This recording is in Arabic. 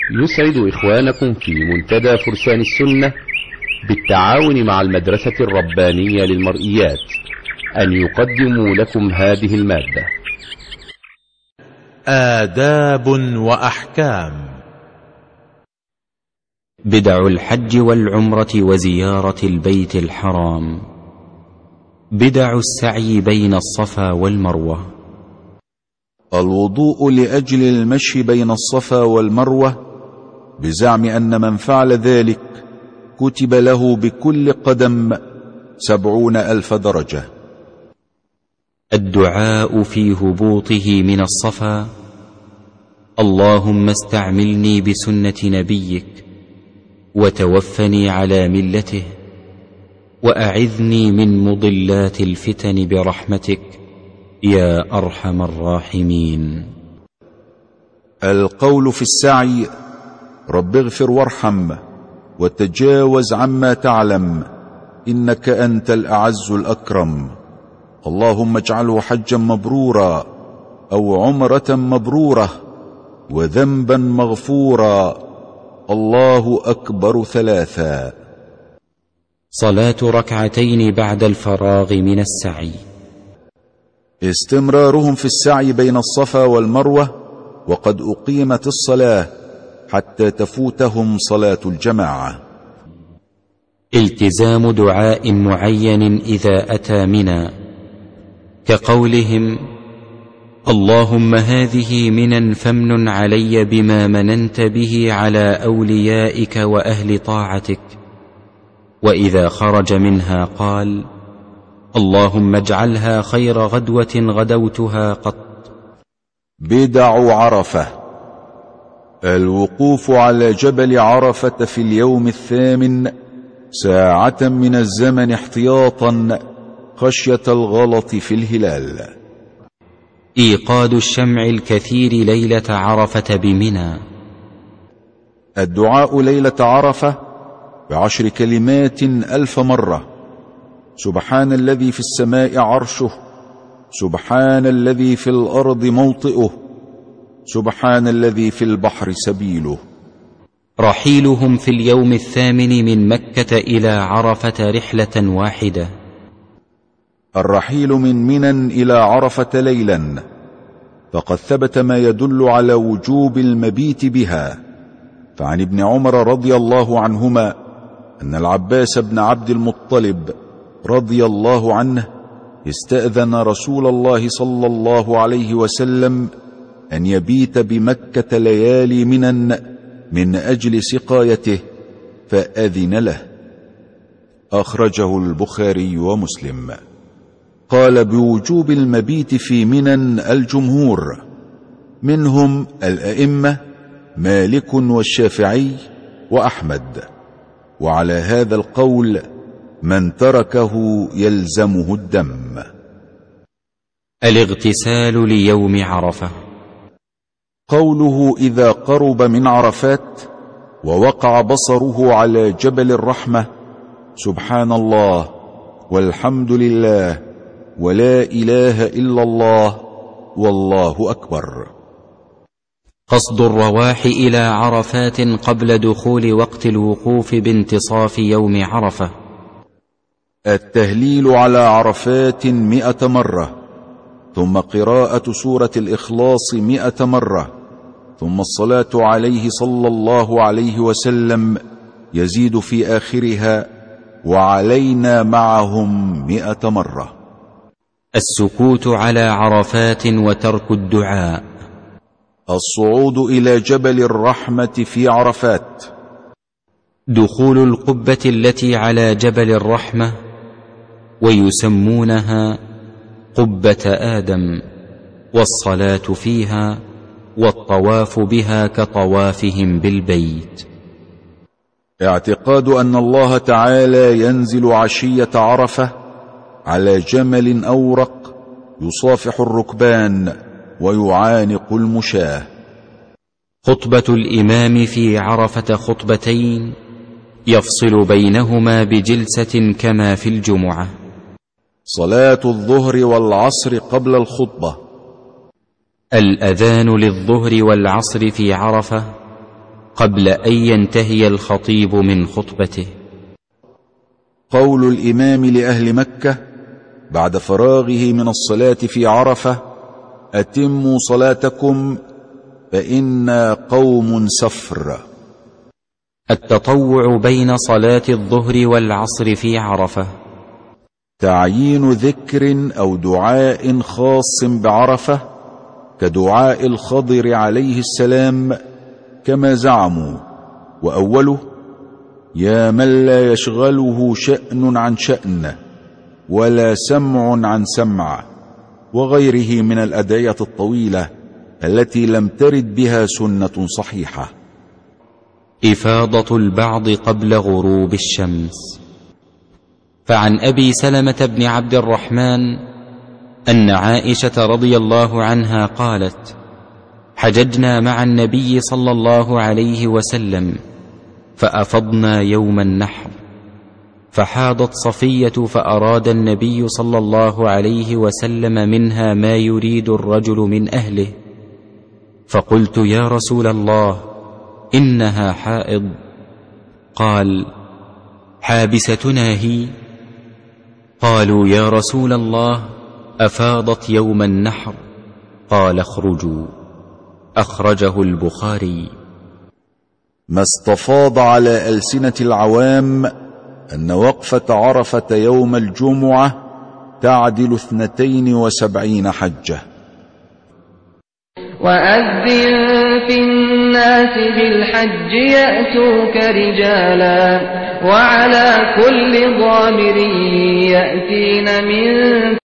يسعد إخوانكم في منتدى فرسان السنة بالتعاون مع المدرسة الربانية للمرئيات أن يقدموا لكم هذه المادة. آداب وأحكام. بدع الحج والعمرة وزيارة البيت الحرام. بدع السعي بين الصفا والمروة. الوضوء لأجل المشي بين الصفا والمروة بزعم أن من فعل ذلك كتب له بكل قدم 70,000 درجة. الدعاء في هبوطه من الصفا: اللهم استعملني بسنة نبيك وتوفني على ملته وأعذني من مضلات الفتن برحمتك يا أرحم الراحمين. القول في السعي: رب اغفر وارحم وتجاوز عما تعلم إنك أنت الأعز الأكرم. اللهم اجعله حجا مبرورا أو عمرة مبرورة وذنبا مغفورا. الله أكبر 3. صلاة ركعتين بعد الفراغ من السعي. استمرارهم في السعي بين الصفا والمروة وقد أقيمت الصلاة حتى تفوتهم صلاة الجماعة. التزام دعاء معين إذا أتى منى، كقولهم: اللهم هذه منى فامنن علي بما مننت به على أوليائك وأهل طاعتك. وإذا خرج منها قال: اللهم اجعلها خير غدوة غدوتها قط. بدع عرفة: الوقوف على جبل عرفة في اليوم 8 ساعة من الزمن احتياطا خشية الغلط في الهلال. إيقاد الشمع الكثير ليلة عرفة بمنى. الدعاء ليلة عرفة ب10 كلمات 1000 مرة: سبحان الذي في السماء عرشه، سبحان الذي في الأرض موطئه، سبحان الذي في البحر سبيله. رحيلهم في اليوم 8 من مكة إلى عرفة رحلة واحدة. الرحيل من منى إلى عرفة ليلا، فقد ثبت ما يدل على وجوب المبيت بها. فعن ابن عمر رضي الله عنهما أن العباس بن عبد المطلب رضي الله عنه استأذن رسول الله صلى الله عليه وسلم أن يبيت بمكة ليالي منى من أجل سقايته، فأذن له. أخرجه البخاري ومسلم. قال بوجوب المبيت في منى الجمهور، منهم الأئمة مالك والشافعي وأحمد، وعلى هذا القول من تركه يلزمه الدم. الاغتسال ليوم عرفة. قوله إذا قرب من عرفات ووقع بصره على جبل الرحمة: سبحان الله والحمد لله ولا إله إلا الله والله أكبر. قصد الرواح إلى عرفات قبل دخول وقت الوقوف بانتصاف يوم عرفة. التهليل على عرفات 100 مرة، ثم قراءة سورة الإخلاص 100 مرة، ثم الصلاة عليه صلى الله عليه وسلم يزيد في آخرها: وعلينا معهم 100 مرة. السكوت على عرفات وترك الدعاء. الصعود إلى جبل الرحمة في عرفات. دخول القبة التي على جبل الرحمة، ويسمونها قبة آدم، والصلاة فيها والطواف بها كطوافهم بالبيت. اعتقاد أن الله تعالى ينزل عشية عرفة على جمل أورق يصافح الركبان ويعانق المشاة. خطبة الإمام في عرفة خطبتين يفصل بينهما بجلسة كما في الجمعة. صلاة الظهر والعصر قبل الخطبة. الأذان للظهر والعصر في عرفة قبل أن ينتهي الخطيب من خطبته. قول الإمام لأهل مكة بعد فراغه من الصلاة في عرفة: أتموا صلاتكم فإنا قوم سفر. التطوع بين صلاة الظهر والعصر في عرفة. تعيين ذكر أو دعاء خاص بعرفة كدعاء الخضر عليه السلام كما زعموا، وأوله: يا من لا يشغله شأن عن شأن ولا سمع عن سمع، وغيره من الأدعية الطويلة التي لم ترد بها سنة صحيحة. إفاضة البعض قبل غروب الشمس. فعن أبي سلمة بن عبد الرحمن أن عائشة رضي الله عنها قالت: حججنا مع النبي صلى الله عليه وسلم فأفضنا يوم النحر، فحاضت صفية فأراد النبي صلى الله عليه وسلم منها ما يريد الرجل من أهله، فقلت: يا رسول الله إنها حائض. قال: حابستنا هي؟ قالوا: يا رسول الله أفاضت يوم النحر. قال: اخرجوا. أخرجه البخاري. ما استفاض على ألسنة العوام أن وقفة عرفة يوم الجمعة تعدل 72 حجة. وأذن في الناس بالحج يأتوك رجالا وعلى كل ضامر يأتين من